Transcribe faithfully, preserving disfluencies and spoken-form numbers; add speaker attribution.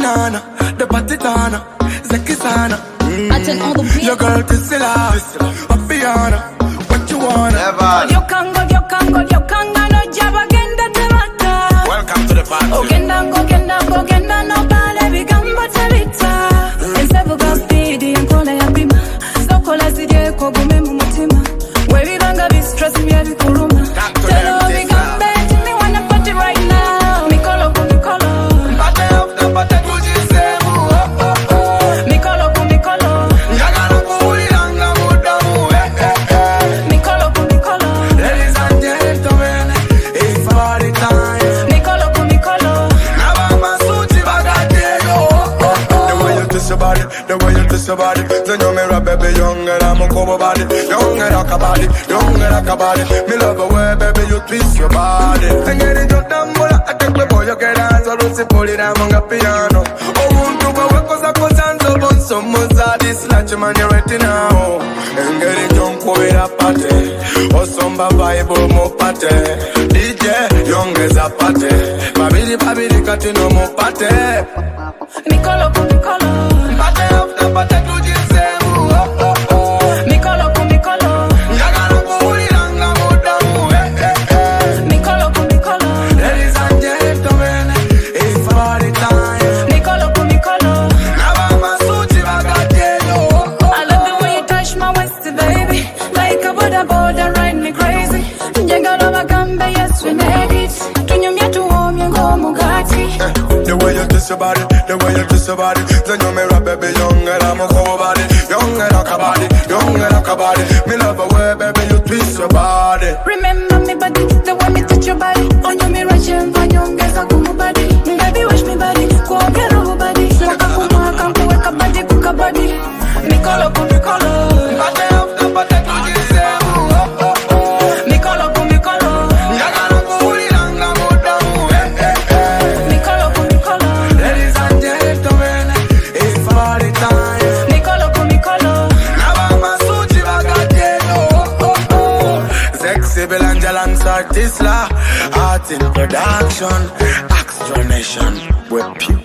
Speaker 1: Nana, the Patitana, Zekisana.
Speaker 2: Mm. I turn all the beat.
Speaker 1: Your girl Tisila, Afiana, what you wanna?
Speaker 3: Never.
Speaker 2: Yo kango, yo kango, yo kango, no jaba genda temata.
Speaker 3: Welcome to the party.
Speaker 2: O genda, go genda, go genda, no bale bigamba telita. Ensevu gapidi, enkole ya bima. Sokola zide ko gume mu mutima. Webi banga bi stress mi ya bikuruma. Telo bigambe, timi wanna party right now. Mikolo ku mikolo.
Speaker 1: Pate of the pate kujisemu, oh oh oh.
Speaker 2: Mikolo ku mikolo.
Speaker 1: Yagala kuuliranga mudamu, eh eh eh.
Speaker 2: Mikolo ku mikolo.
Speaker 1: Ladies and gentlemen, it's party time.
Speaker 2: Mikolo ku mikolo.
Speaker 1: Nabama suchi bagateyo, oh oh oh. The way you twist your body, the way you twist your body. Then you me rap baby, young girl, I'm a cover body. Young girl, rock a body, young girl, rock a body. Me love the way baby you twist your body. And get it your tambula, I take the boy you get dance, I don't see pull it down on the piano. Oh, want to go work 'cause I go dance so bon so much that this like your man you ready now. And get it drunk with a party, oh some vibe mo party. D J, young as a party, babidi babidi katino mo party.
Speaker 2: Mikolo ku mikolo.
Speaker 1: Party of the party to jisemu, oh oh oh.
Speaker 2: Mikolo ku mikolo.
Speaker 1: Yagala kuuliranga mudamu, eh eh eh.
Speaker 2: Mikolo ku mikolo.
Speaker 1: Ladies and gentlemen, it's party time.
Speaker 2: Mikolo ku mikolo.
Speaker 1: Nabama suchi bagateyo, oh oh.
Speaker 2: I love the way you touch my waist, baby. Like a Buddha border, ride me crazy. Jagala bagambe, yes we made it. Tunyumya tuomye ngomugati.
Speaker 1: The way you twist your body, the way you twist your body. Then you me rap baby, young girl, I'm a cover body. Young girl, rock a body, young girl, rock a body. Me love the way baby you twist your body.
Speaker 2: Remember me body, the way me touch your body. On you me rush and vanyongeza kumu body. Baby wash me body, kuogero body. Mwaka kumwaka kuweka body kuka body. Mikolo ku mikolo.
Speaker 1: Party of the party to jisemu, oh oh oh.
Speaker 2: Mikolo ku mikolo.
Speaker 1: Yagala kuuliranga mudamu, eh eh eh.
Speaker 2: Mikolo ku mikolo.
Speaker 1: Ladies and gentlemen, it's party time.
Speaker 2: Mikolo ku mikolo.
Speaker 1: Nabama suchi bagateyo, oh oh oh. Sexy Belange alongside Tisla, art in production, Extra Nation, we're pure.